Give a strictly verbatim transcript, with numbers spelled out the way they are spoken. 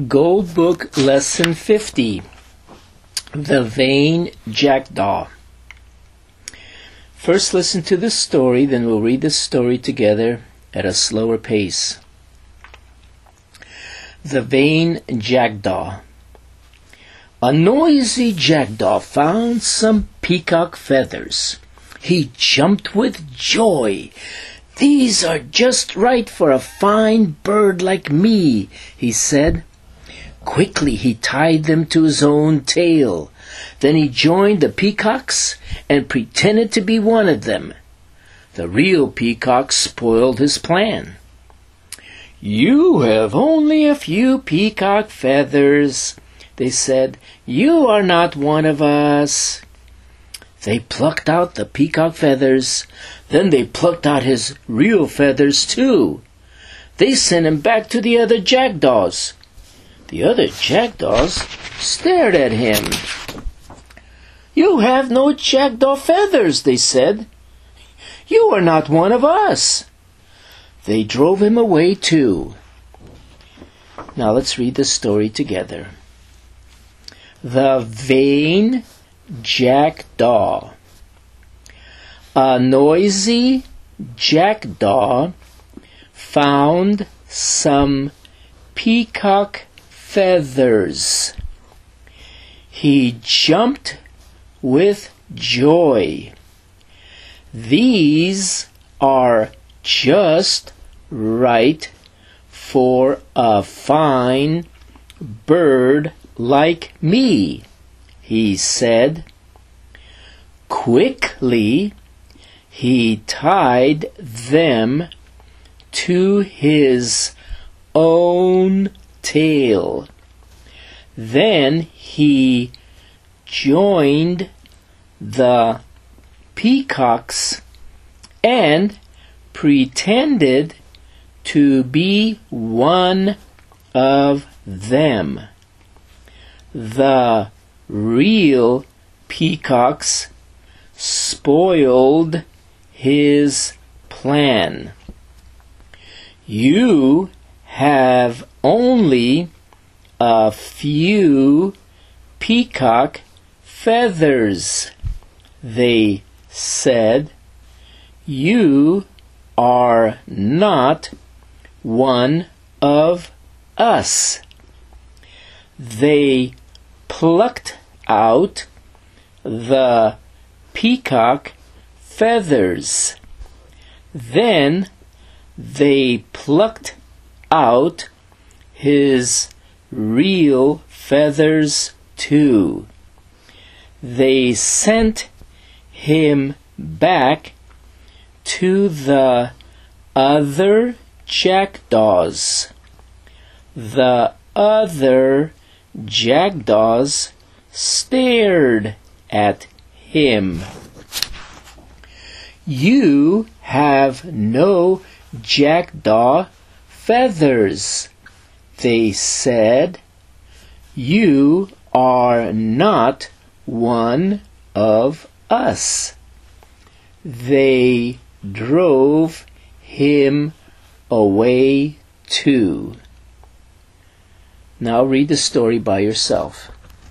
Gold Book Lesson fifty, The Vain Jackdaw. First listen to the story, then we'll read the story together at a slower pace. The Vain Jackdaw. A noisy jackdaw found some peacock feathers. He jumped with joy. "These are just right for a fine bird like me," he said. Quickly he tied them to his own tail. Then he joined the peacocks and pretended to be one of them. The real peacock spoiled his plan. "You have only a few peacock feathers," they said. "You are not one of us." They plucked out the peacock feathers. Then they plucked out his real feathers too. They sent him back to the other jackdaws. The other jackdaws stared at him. "You have no jackdaw feathers," they said. "You are not one of us." They drove him away too. Now let's read the story together. The Vain Jackdaw. A noisy jackdaw found some peacock feathers. He jumped with joy. "These are just right for a fine bird like me," he said. Quickly he tied them to his own tail. Then he joined the peacocks and pretended to be one of them. The real peacocks spoiled his plan. "You have only a few peacock feathers," they said. "You are not one of us." They plucked out the peacock feathers. Then they plucked out his real feathers too. They sent him back to the other jackdaws. The other jackdaws stared at him. "You have no jackdaw feathers," they said. "You are not one of us." They drove him away too. Now read the story by yourself.